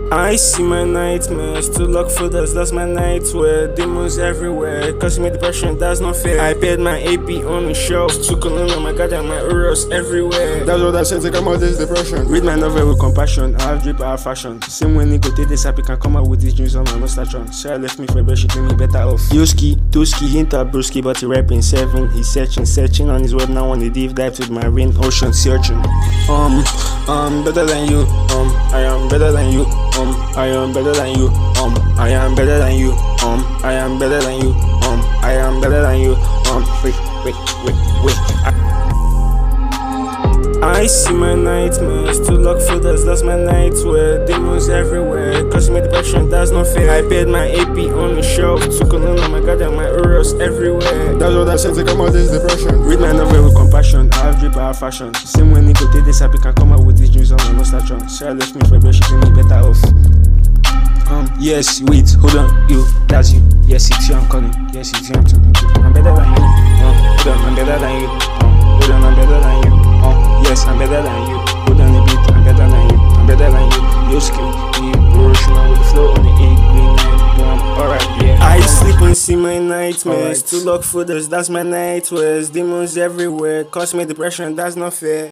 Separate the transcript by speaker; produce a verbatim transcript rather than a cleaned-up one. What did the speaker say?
Speaker 1: I see my nightmares, to lock folders, that's my nightwear. Demons everywhere, causing me depression, that's not fair. I paid my A P on the shelf, took on my god and my Oros everywhere.
Speaker 2: That's what I said to come out this depression.
Speaker 1: Read my novel with compassion, I have drip, I have fashion. Same when Nico did this happy can come out with these dreams on my nostalgia. Sarah left me for a bed, she made me better off. Yoski, Toski, Hinta, Broski, but he rapping seven. He's searching, searching on his web now on the deep dive with my rain ocean searching. Um, um, better than you, um, I am better than you. Um, I am better than you. Um, I am better than you. Um, I am better than you. Um, I am better than you. Um, wait, wait, wait, wait. I, I see my nightmares, to lock folders, that's my nightwear. Demons everywhere, causing me depression, that's not fair. I paid my A P on the shelf, took on my god and my Oros everywhere.
Speaker 2: That's what I said to come out this depression.
Speaker 1: Read my novel with compassion, I have drip, I have fashion. Same when Nico did this happy can come out with these dreams on my nostalgia. Sarah left me for a bed, she made me better off. Um, yes, wait, hold on, you, that's you. Yes, it's you I'm calling. Yes, it's you I'm talking to. I'm better than you. Um, hold on, I'm better than you. Um, hold on, I'm better than you. Um, yes, I'm better than you. Hold on a bit, I'm better than you. I'm better than you. You skin, you Hiroshima with the flow on the egg, green night, bomb. Alright, yeah. I sleep and see my nightmares.
Speaker 2: Alright.
Speaker 1: To lock folders, that's my nightwears. Demons everywhere, cause me depression, that's not fair.